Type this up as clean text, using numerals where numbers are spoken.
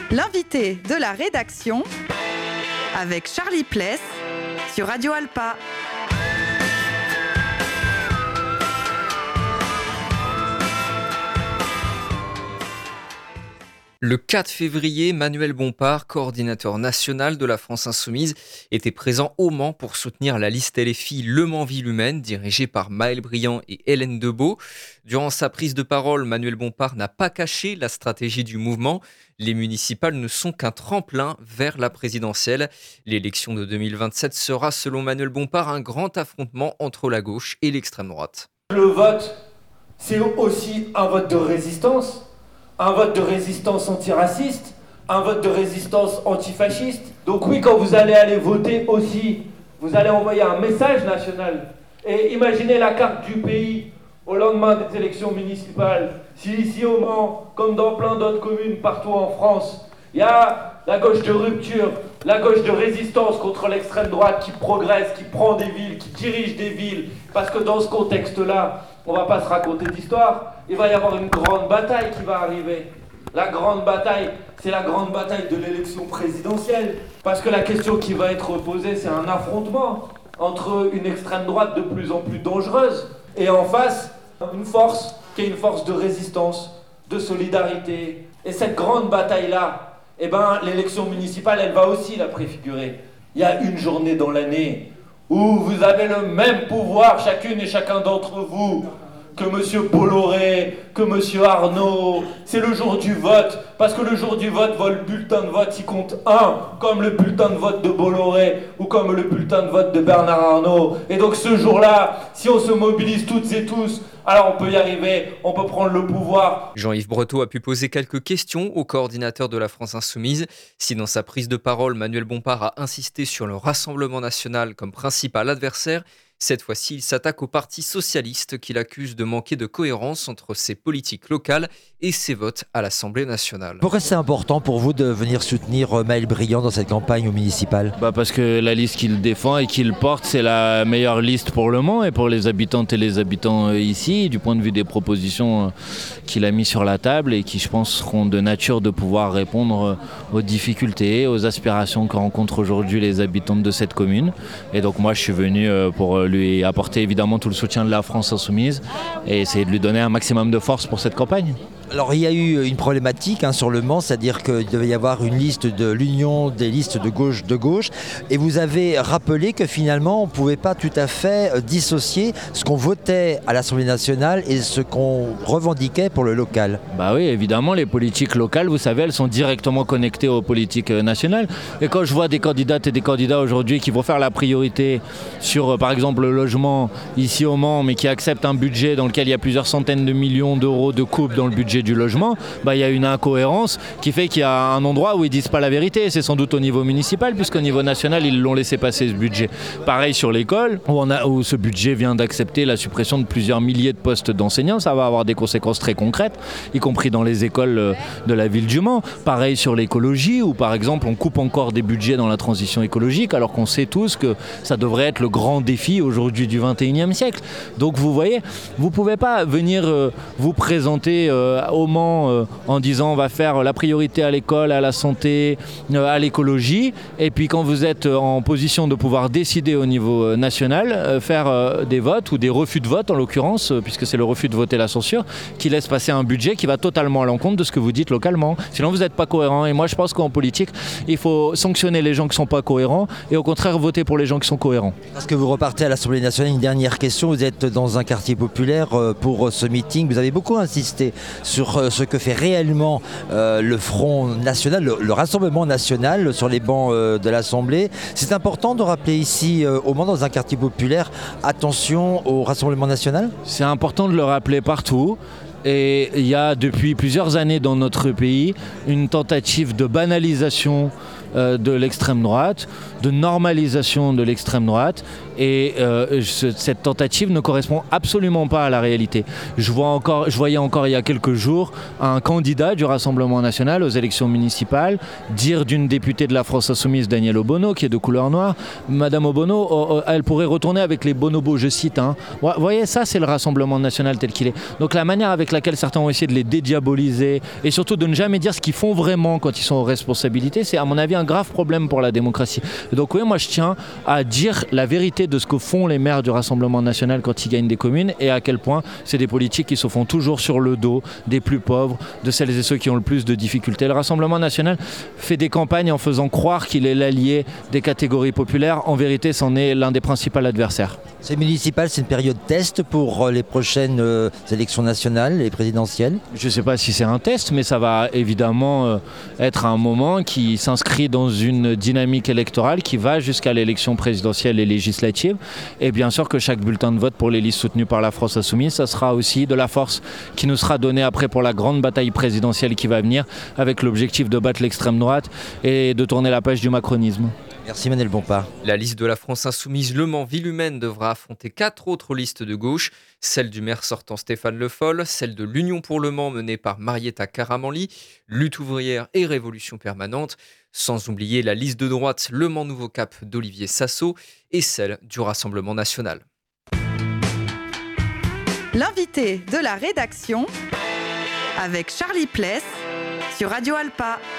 L'invité de la rédaction avec Charlie Pless sur Radio Alpa. Le 4 février, Manuel Bompard, coordinateur national de la France Insoumise, était présent au Mans pour soutenir la liste LFI Le Mans Ville Humaine, dirigée par Maël Briand et Hélène Debeau. Durant sa prise de parole, Manuel Bompard n'a pas caché la stratégie du mouvement. Les municipales ne sont qu'un tremplin vers la présidentielle. L'élection de 2027 sera, selon Manuel Bompard, un grand affrontement entre la gauche et l'extrême droite. Le vote, c'est aussi un vote de résistance. Un vote de résistance antiraciste, un vote de résistance antifasciste. Donc oui, quand vous allez aller voter aussi, vous allez envoyer un message national. Et imaginez la carte du pays au lendemain des élections municipales. Si ici au Mans, comme dans plein d'autres communes partout en France, il y a la gauche de rupture, la gauche de résistance contre l'extrême droite qui progresse, qui prend des villes, qui dirige des villes. Parce que dans ce contexte-là, on ne va pas se raconter d'histoire. Il va y avoir une grande bataille qui va arriver. La grande bataille, c'est la grande bataille de l'élection présidentielle. Parce que la question qui va être posée, c'est un affrontement entre une extrême droite de plus en plus dangereuse et en face, une force qui est une force de résistance, de solidarité. Et cette grande bataille-là, l'élection municipale, elle va aussi la préfigurer. Il y a une journée dans l'année où vous avez le même pouvoir, chacune et chacun d'entre vous, que M. Bolloré, que M. Arnaud. C'est le jour du vote, parce que le jour du vote, le bulletin de vote, il compte un, comme le bulletin de vote de Bolloré ou comme le bulletin de vote de Bernard Arnault. Et donc ce jour-là, si on se mobilise toutes et tous, alors on peut y arriver, on peut prendre le pouvoir. Jean-Yves Breteau a pu poser quelques questions au coordinateur de la France Insoumise. Si dans sa prise de parole, Manuel Bompard a insisté sur le Rassemblement national comme principal adversaire, cette fois-ci, il s'attaque au Parti socialiste qu'il accuse de manquer de cohérence entre ses politiques locales et ses votes à l'Assemblée nationale. Pourquoi c'est important pour vous de venir soutenir Maël Briand dans cette campagne au municipal ? Parce que la liste qu'il défend et qu'il porte, c'est la meilleure liste pour le Mans et pour les habitantes et les habitants ici, du point de vue des propositions qu'il a mis sur la table et qui, je pense, seront de nature de pouvoir répondre aux difficultés, aux aspirations que rencontrent aujourd'hui les habitantes de cette commune. Et donc moi, je suis venu pour lui apporter évidemment tout le soutien de la France Insoumise et essayer de lui donner un maximum de force pour cette campagne. Alors il y a eu une problématique sur le Mans, c'est-à-dire qu'il devait y avoir une liste de l'union des listes de gauche, et vous avez rappelé que finalement on ne pouvait pas tout à fait dissocier ce qu'on votait à l'Assemblée nationale et ce qu'on revendiquait pour le local. Oui, évidemment, les politiques locales, vous savez, elles sont directement connectées aux politiques nationales. Et quand je vois des candidates et des candidats aujourd'hui qui vont faire la priorité sur, par exemple, le logement ici au Mans, mais qui acceptent un budget dans lequel il y a plusieurs centaines de millions d'euros de coupes dans le budget du logement, il y a une incohérence qui fait qu'il y a un endroit où ils disent pas la vérité. C'est sans doute au niveau municipal, puisqu'au niveau national, ils l'ont laissé passer ce budget. Pareil sur l'école, où ce budget vient d'accepter la suppression de plusieurs milliers de postes d'enseignants. Ça va avoir des conséquences très concrètes, y compris dans les écoles de la ville du Mans. Pareil sur l'écologie, où par exemple, on coupe encore des budgets dans la transition écologique, alors qu'on sait tous que ça devrait être le grand défi aujourd'hui du 21e siècle. Donc vous voyez, vous pouvez pas venir vous présenter au Mans en disant on va faire la priorité à l'école, à la santé, à l'écologie, et puis quand vous êtes en position de pouvoir décider au niveau national, faire des votes ou des refus de vote en l'occurrence, puisque c'est le refus de voter la censure, qui laisse passer un budget qui va totalement à l'encontre de ce que vous dites localement. Sinon vous n'êtes pas cohérent, et moi je pense qu'en politique il faut sanctionner les gens qui ne sont pas cohérents et au contraire voter pour les gens qui sont cohérents. Parce que vous repartez à l'Assemblée nationale, une dernière question, vous êtes dans un quartier populaire pour ce meeting, vous avez beaucoup insisté sur ce que fait réellement le Front National, le Rassemblement National sur les bancs de l'Assemblée. C'est important de rappeler ici au Mans, dans un quartier populaire, attention au Rassemblement National ? C'est important de le rappeler partout. Et il y a depuis plusieurs années dans notre pays une tentative de banalisation de l'extrême droite, de normalisation de l'extrême droite, et cette tentative ne correspond absolument pas à la réalité. Je voyais encore il y a quelques jours un candidat du Rassemblement national aux élections municipales dire d'une députée de la France Insoumise, Danielle Obono, qui est de couleur noire, Madame Obono, elle pourrait retourner avec les bonobos, je cite. Vous voyez, ça c'est le Rassemblement national tel qu'il est. Donc la manière avec laquelle certains ont essayé de les dédiaboliser et surtout de ne jamais dire ce qu'ils font vraiment quand ils sont aux responsabilités, c'est à mon avis un grave problème pour la démocratie. Donc oui, moi je tiens à dire la vérité de ce que font les maires du Rassemblement national quand ils gagnent des communes et à quel point c'est des politiques qui se font toujours sur le dos des plus pauvres, de celles et ceux qui ont le plus de difficultés. Le Rassemblement national fait des campagnes en faisant croire qu'il est l'allié des catégories populaires. En vérité, c'en est l'un des principaux adversaires. Ces municipales, c'est une période test pour les prochaines élections nationales et présidentielles? Je ne sais pas si c'est un test, mais ça va évidemment être un moment qui s'inscrit dans une dynamique électorale qui va jusqu'à l'élection présidentielle et législative. Et bien sûr que chaque bulletin de vote pour les listes soutenues par la France Insoumise, ça sera aussi de la force qui nous sera donnée après pour la grande bataille présidentielle qui va venir, avec l'objectif de battre l'extrême droite et de tourner la page du macronisme. Merci Manuel Bompard. La liste de la France Insoumise Le Mans Ville Humaine devra affronter 4 autres listes de gauche, celle du maire sortant Stéphane Le Foll, celle de l'Union pour le Mans menée par Marietta Karamanli, Lutte ouvrière et Révolution permanente, sans oublier la liste de droite Le Mans Nouveau Cap d'Olivier Sasso et celle du Rassemblement national. L'invité de la rédaction avec Charlie Pless sur Radio Alpa.